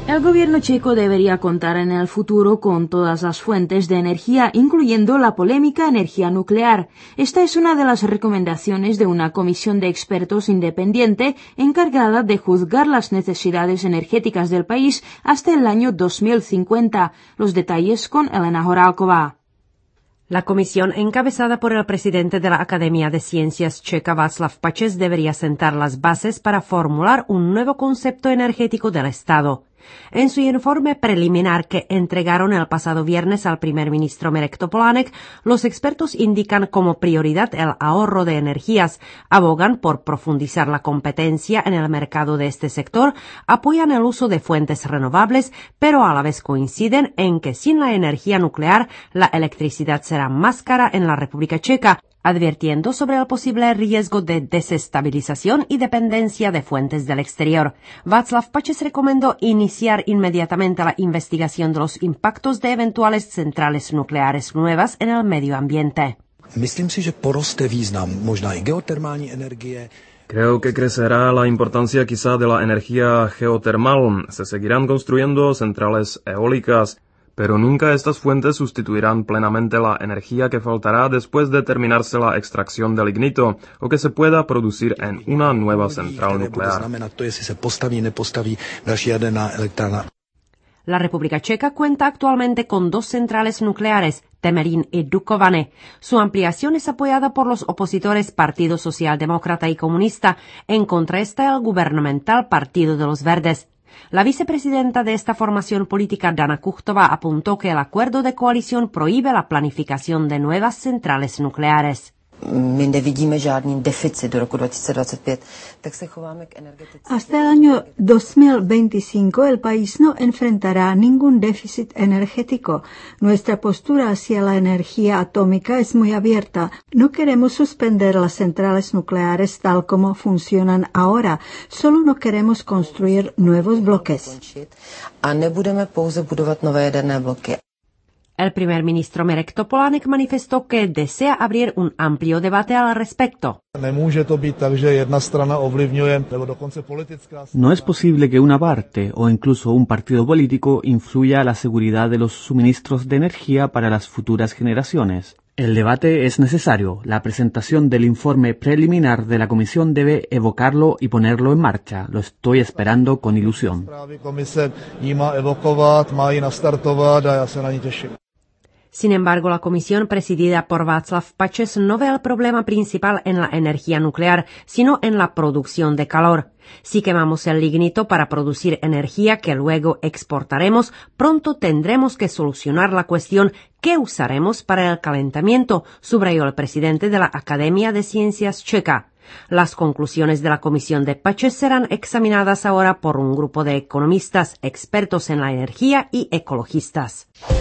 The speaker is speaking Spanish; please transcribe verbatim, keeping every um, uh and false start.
El gobierno checo debería contar en el futuro con todas las fuentes de energía, incluyendo la polémica energía nuclear. Esta es una de las recomendaciones de una comisión de expertos independiente encargada de juzgar las necesidades energéticas del país hasta el año dos mil cincuenta. Los detalles con Elena Horálková. La comisión, encabezada por el presidente de la Academia de Ciencias checa Václav Pačes, debería sentar las bases para formular un nuevo concepto energético del Estado. En su informe preliminar que entregaron el pasado viernes al primer ministro Mirek Topolánek, los expertos indican como prioridad el ahorro de energías, abogan por profundizar la competencia en el mercado de este sector, apoyan el uso de fuentes renovables, pero a la vez coinciden en que sin la energía nuclear la electricidad será más cara en la República Checa, advirtiendo sobre el posible riesgo de desestabilización y dependencia de fuentes del exterior. Václav Pačes recomendó iniciar inmediatamente la investigación de los impactos de eventuales centrales nucleares nuevas en el medio ambiente. Myslím si, že poroste význam možná i geotermální energie. Creo que crecerá la importancia quizá de la energía geotermal. Se seguirán construyendo centrales eólicas, pero nunca estas fuentes sustituirán plenamente la energía que faltará después de terminarse la extracción del lignito o que se pueda producir en una nueva central nuclear. La República Checa cuenta actualmente con dos centrales nucleares, Temelín y Dukovany. Su ampliación es apoyada por los opositores Partido Socialdemócrata y Comunista, en contra está el gubernamental Partido de los Verdes. La vicepresidenta de esta formación política, Dana Kuchtová, apuntó que el acuerdo de coalición prohíbe la planificación de nuevas centrales nucleares. Hasta el año dos mil veinticinco el país no enfrentará ningún déficit energético. Nuestra postura hacia la energía atómica es muy abierta. No queremos suspender las centrales nucleares tal como funcionan ahora. Solo no queremos construir nuevos bloques. A nebudeme pouze budovat nové jaderné bloky. El primer ministro Mirek Topolánek manifestó que desea abrir un amplio debate al respecto. No es posible que una parte o incluso un partido político influya la seguridad de los suministros de energía para las futuras generaciones. El debate es necesario. La presentación del informe preliminar de la Comisión debe evocarlo y ponerlo en marcha. Lo estoy esperando con ilusión. Sin embargo, la comisión presidida por Václav Pačes no ve el problema principal en la energía nuclear, sino en la producción de calor. Si quemamos el lignito para producir energía que luego exportaremos, pronto tendremos que solucionar la cuestión ¿qué usaremos para el calentamiento?, subrayó el presidente de la Academia de Ciencias checa. Las conclusiones de la comisión de Pačes serán examinadas ahora por un grupo de economistas, expertos en la energía y ecologistas.